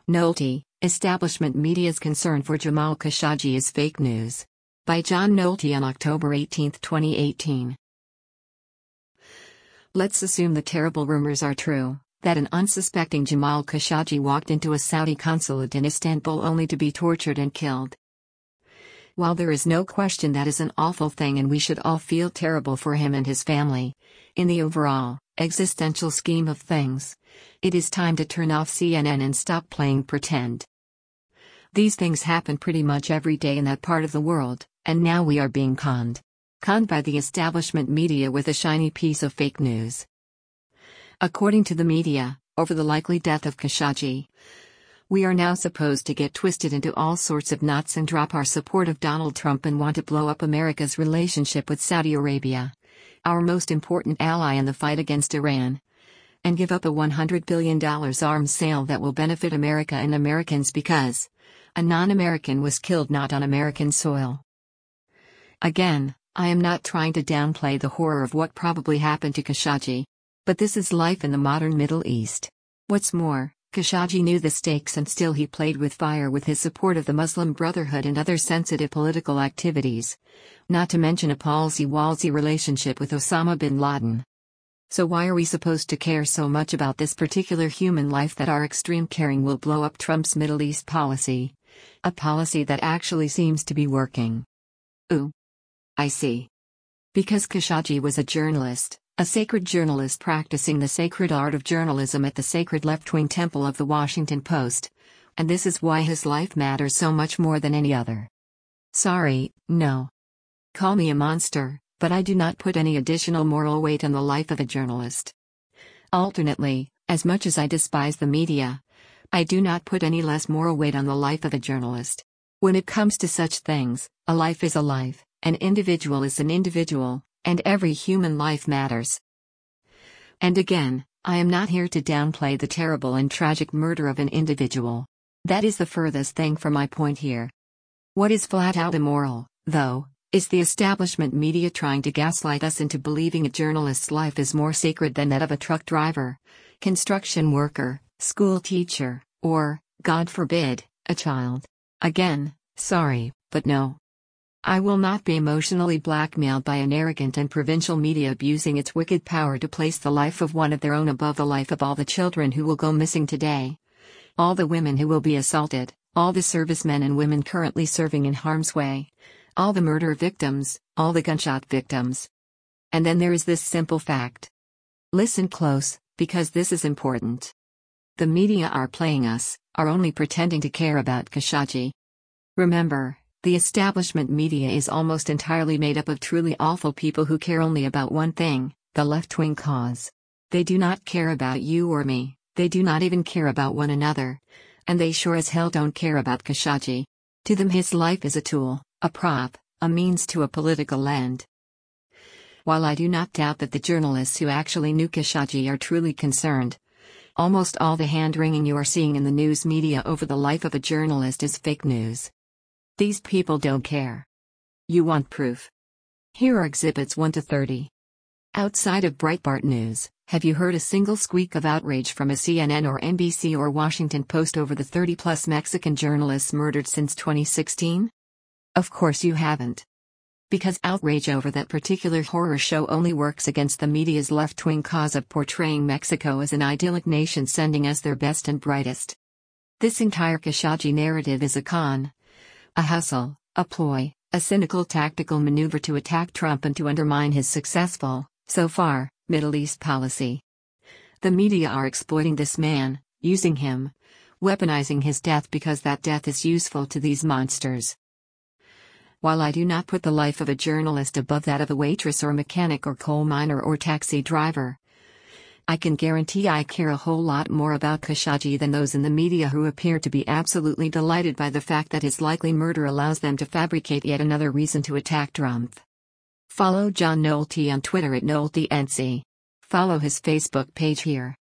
Nolte, establishment media's concern for Jamal Khashoggi is fake news. By John Nolte on October 18, 2018. Let's assume the terrible rumors are true, that an unsuspecting Jamal Khashoggi walked into a Saudi consulate in Istanbul only to be tortured and killed. While there is no question that is an awful thing and we should all feel terrible for him and his family, in the overall, existential scheme of things, it is time to turn off CNN and stop playing pretend. These things happen pretty much every day in that part of the world, and now we are being conned. Conned by the establishment media with a shiny piece of fake news. According to the media, over the likely death of Khashoggi, we are now supposed to get twisted into all sorts of knots and drop our support of Donald Trump and want to blow up America's relationship with Saudi Arabia, our most important ally in the fight against Iran, and give up a $100 billion arms sale that will benefit America and Americans because a non-American was killed not on American soil. Again, I am not trying to downplay the horror of what probably happened to Khashoggi. But this is life in the modern Middle East. What's more, Khashoggi knew the stakes and still he played with fire with his support of the Muslim Brotherhood and other sensitive political activities. Not to mention a palsy-walsy relationship with Osama bin Laden. So why are we supposed to care so much about this particular human life that our extreme caring will blow up Trump's Middle East policy? A policy that actually seems to be working. Ooh. I see. Because Khashoggi was a journalist, a sacred journalist practicing the sacred art of journalism at the sacred left-wing temple of the Washington Post, and this is why his life matters so much more than any other. Sorry, no. Call me a monster, but I do not put any additional moral weight on the life of a journalist. Alternately, as much as I despise the media, I do not put any less moral weight on the life of a journalist. When it comes to such things, a life is a life, an individual is an individual, and every human life matters. And again, I am not here to downplay the terrible and tragic murder of an individual. That is the furthest thing from my point here. What is flat out immoral, though, is the establishment media trying to gaslight us into believing a journalist's life is more sacred than that of a truck driver, construction worker, school teacher, or, God forbid, a child. Again, sorry, but no. I will not be emotionally blackmailed by an arrogant and provincial media abusing its wicked power to place the life of one of their own above the life of all the children who will go missing today. All the women who will be assaulted, all the servicemen and women currently serving in harm's way, all the murder victims, all the gunshot victims. And then there is this simple fact. Listen close, because this is important. The media are playing us, are only pretending to care about Khashoggi. Remember, the establishment media is almost entirely made up of truly awful people who care only about one thing, the left-wing cause. They do not care about you or me, they do not even care about one another. And they sure as hell don't care about Khashoggi. To them his life is a tool, a prop, a means to a political end. While I do not doubt that the journalists who actually knew Khashoggi are truly concerned, almost all the hand-wringing you are seeing in the news media over the life of a journalist is fake news. These people don't care. You want proof? Here are exhibits 1 to 30. Outside of Breitbart News, have you heard a single squeak of outrage from a CNN or NBC or Washington Post over the 30-plus Mexican journalists murdered since 2016? Of course you haven't. Because outrage over that particular horror show only works against the media's left-wing cause of portraying Mexico as an idyllic nation sending us their best and brightest. This entire Khashoggi narrative is a con. A hustle, a ploy, a cynical tactical maneuver to attack Trump and to undermine his successful, so far, Middle East policy. The media are exploiting this man, using him, weaponizing his death because that death is useful to these monsters. While I do not put the life of a journalist above that of a waitress or mechanic or coal miner or taxi driver, I can guarantee I care a whole lot more about Khashoggi than those in the media who appear to be absolutely delighted by the fact that his likely murder allows them to fabricate yet another reason to attack Trump. Follow John Nolte on Twitter at NolteNC. Follow his Facebook page here.